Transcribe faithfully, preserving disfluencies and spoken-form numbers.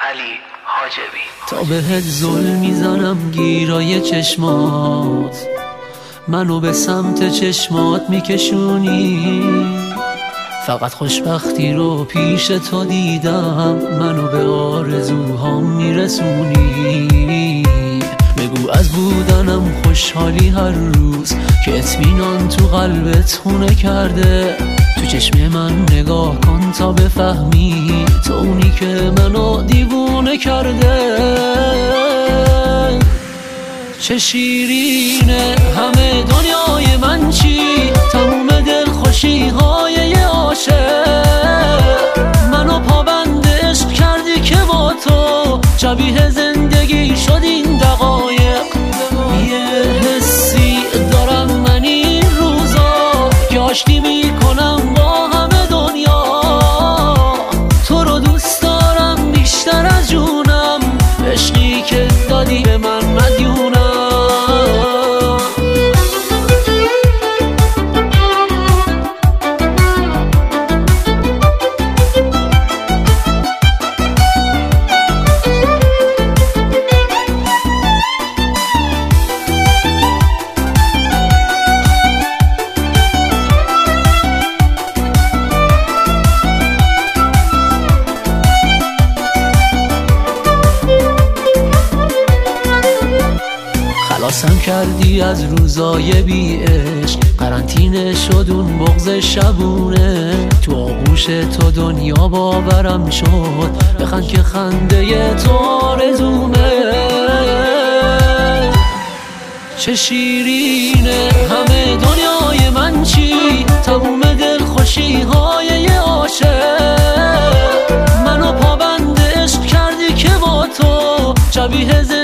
علی حاجبی. تا بهت ظلم میزنم گیرای چشمات، منو به سمت چشمات میکشونی، فقط خوشبختی رو پیش تو دیدم، منو به آرزوهام میرسونی. بگو از بودنم خوشحالی هر روز که اطمینان تو قلبت خونه کرده. تو چشم من نگاه کن تا بفهمی تو اونی که منو دیوونه کرده. چه شیرینه همه دنیای من چی، تموم دل خوشی های یه عاشق. منو پابند عشق کردی که با تو شبیه زندگی شد این دقایق. یه حسی دارم من این روزا که آشتی میکنم با همه دنیا. تو رو دوست دارم بیشتر از جونم، عشقی که دادی به من مدیونم. خلاصم کردی از روزای بی عشق، قرنطینه شد اون بغض شبونه. تو آغوش تو دنیا باورم شد، بخند که خنده تو آرزومه. چه شیرینه همه دنیای من چی، تموم دل خوشی های یه عاشق. منو پابند عشق کردی که با تو شبیه